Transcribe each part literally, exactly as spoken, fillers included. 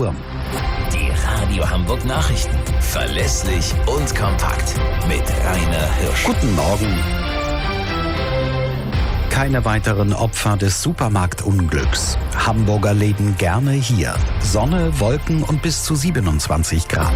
Uhr. Die Radio Hamburg Nachrichten. Verlässlich und kompakt. Mit Rainer Hirsch. Guten Morgen. Keine weiteren Opfer des Supermarktunglücks. Hamburger leben gerne hier. Sonne, Wolken und bis zu siebenundzwanzig Grad.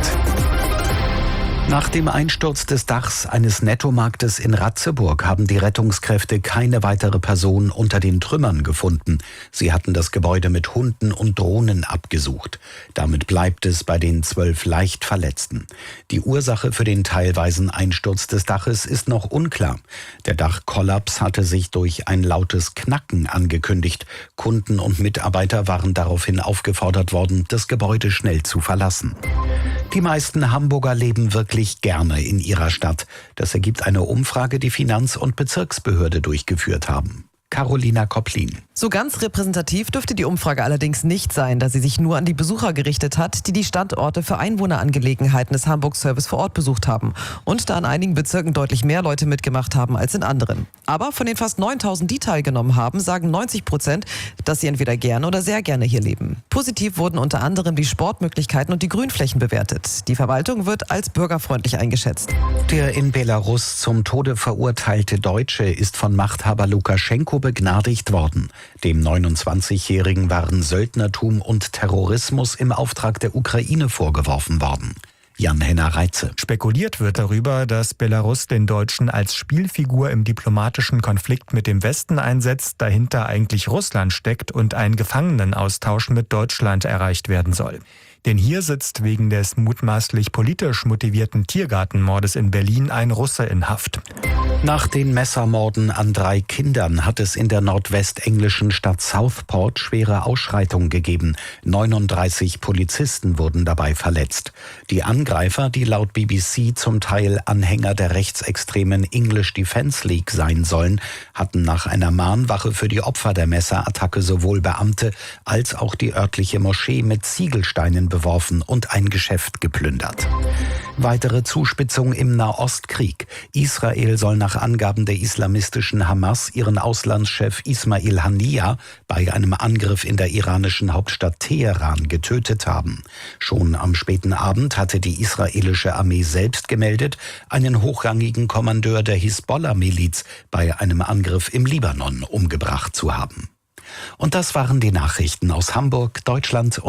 Nach dem Einsturz des Dachs eines Nettomarktes in Ratzeburg haben die Rettungskräfte keine weitere Person unter den Trümmern gefunden. Sie hatten das Gebäude mit Hunden und Drohnen abgesucht. Damit bleibt es bei den zwölf leicht Verletzten. Die Ursache für den teilweisen Einsturz des Daches ist noch unklar. Der Dachkollaps hatte sich durch ein lautes Knacken angekündigt. Kunden und Mitarbeiter waren daraufhin aufgefordert worden, das Gebäude schnell zu verlassen. Die meisten Hamburger leben wirklich gerne in ihrer Stadt. Das ergibt eine Umfrage, die Finanz- und Bezirksbehörde durchgeführt haben. Carolina Kopplin. So ganz repräsentativ dürfte die Umfrage allerdings nicht sein, da sie sich nur an die Besucher gerichtet hat, die die Standorte für Einwohnerangelegenheiten des Hamburg Service vor Ort besucht haben und da in einigen Bezirken deutlich mehr Leute mitgemacht haben als in anderen. Aber von den fast neuntausend, die teilgenommen haben, sagen neunzig Prozent, dass sie entweder gerne oder sehr gerne hier leben. Positiv wurden unter anderem die Sportmöglichkeiten und die Grünflächen bewertet. Die Verwaltung wird als bürgerfreundlich eingeschätzt. Der in Belarus zum Tode verurteilte Deutsche ist von Machthaber Lukaschenko begnadigt worden. Dem neunundzwanzigjährigen waren Söldnertum und Terrorismus im Auftrag der Ukraine vorgeworfen worden. Jan-Henner Reitze. Spekuliert wird darüber, dass Belarus den Deutschen als Spielfigur im diplomatischen Konflikt mit dem Westen einsetzt, dahinter eigentlich Russland steckt und ein Gefangenenaustausch mit Deutschland erreicht werden soll. Denn hier sitzt wegen des mutmaßlich politisch motivierten Tiergartenmordes in Berlin ein Russe in Haft. Nach den Messermorden an drei Kindern hat es in der nordwestenglischen Stadt Southport schwere Ausschreitungen gegeben. neununddreißig Polizisten wurden dabei verletzt. Die Angreifer, die laut B B C zum Teil Anhänger der rechtsextremen English Defence League sein sollen, hatten nach einer Mahnwache für die Opfer der Messerattacke sowohl Beamte als auch die örtliche Moschee mit Ziegelsteinen beworfen und ein Geschäft geplündert. Weitere Zuspitzung im Nahostkrieg. Israel soll nach Angaben der islamistischen Hamas ihren Auslandschef Ismail Haniyeh bei einem Angriff in der iranischen Hauptstadt Teheran getötet haben. Schon am späten Abend hatte die israelische Armee selbst gemeldet, einen hochrangigen Kommandeur der Hisbollah-Miliz bei einem Angriff im Libanon umgebracht zu haben. Und das waren die Nachrichten aus Hamburg, Deutschland und